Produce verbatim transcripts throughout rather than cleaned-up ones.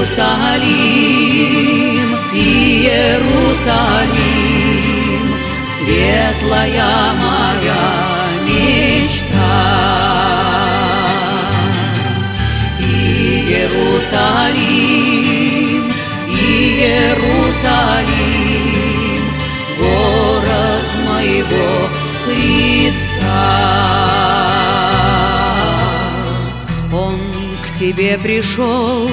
Иерусалим, Иерусалим, светлая моя мечта. Иерусалим, Иерусалим, город моего Христа. Он к тебе пришел,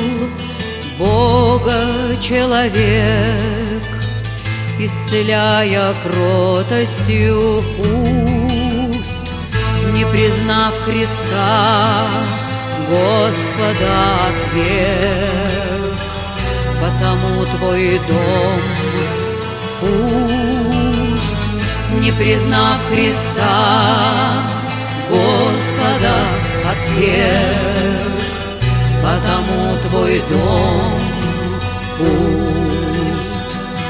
Бога человек, исцеляя кротостью уст, не признав Христа, Господа отверг. Потому твой дом пуст, не признав Христа, Господа отверг. Потому твой дом пуст.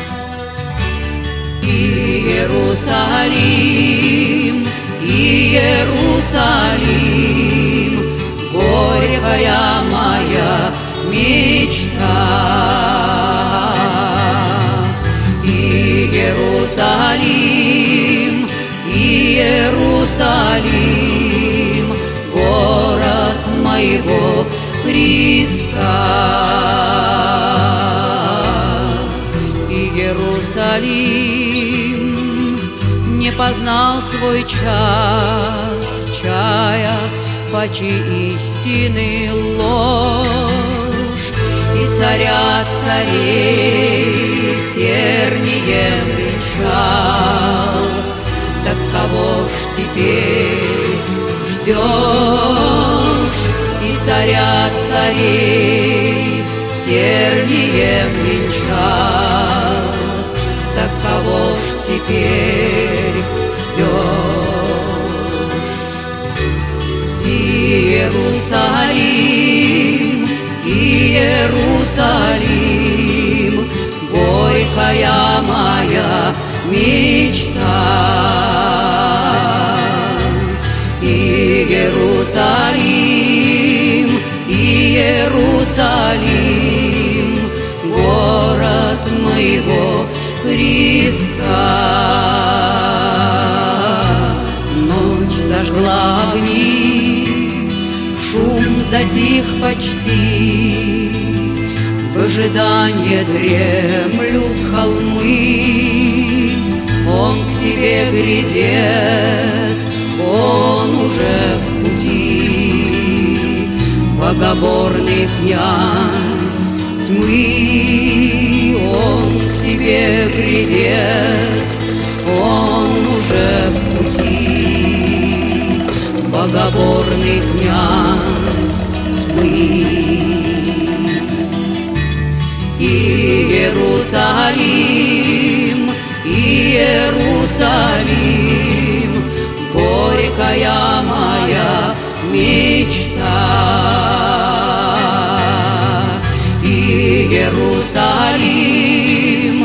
Иерусалим, Иерусалим, горькая моя мечта. Иерусалим, Иерусалим, город моего Христа. Иерусалим не познал свой час, чая пачи истины ложь, и царя царей тернием венчал. Так кого ж теперь ждешь? И царя царей тернием венчал. Так кого ж теперь ждешь? Иерусалим, Иерусалим, горькая моя мечта. Иерусалим, Иерусалим, город моего Христа. Ночь зажгла огни, шум затих почти, в ожидании дремлют холмы. Он к тебе грядет, он уже в пути, богоборный князь тьмы. Он к тебе грядет, он уже в пути, богоборный князь тьмы. Иерусалим, Иерусалим, горькая моя мечта. Иерусалим,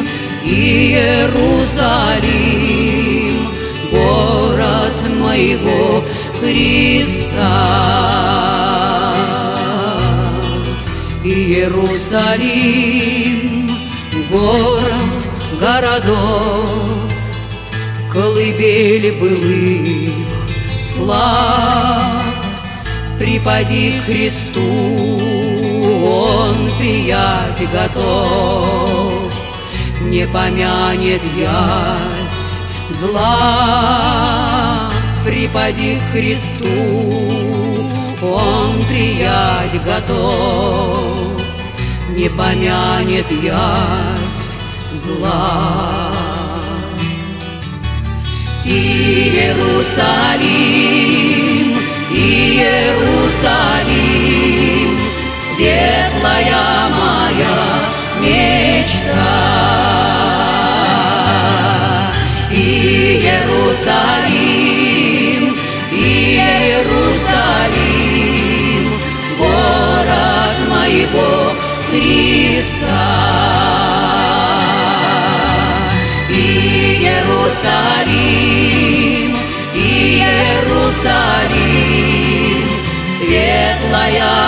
Иерусалим, город моего Христа. Иерусалим, город городов, колыбель былых слав. Припади к Христу, Он приять готов, не помянет ясь зла. Припади к Христу, Он приять готов, не помянет ясь зла. Иерусалим, Иерусалим, светлая моя мечта. Иерусалим, Иерусалим, город моего Христа. Иерусалим, Иерусалим, светлая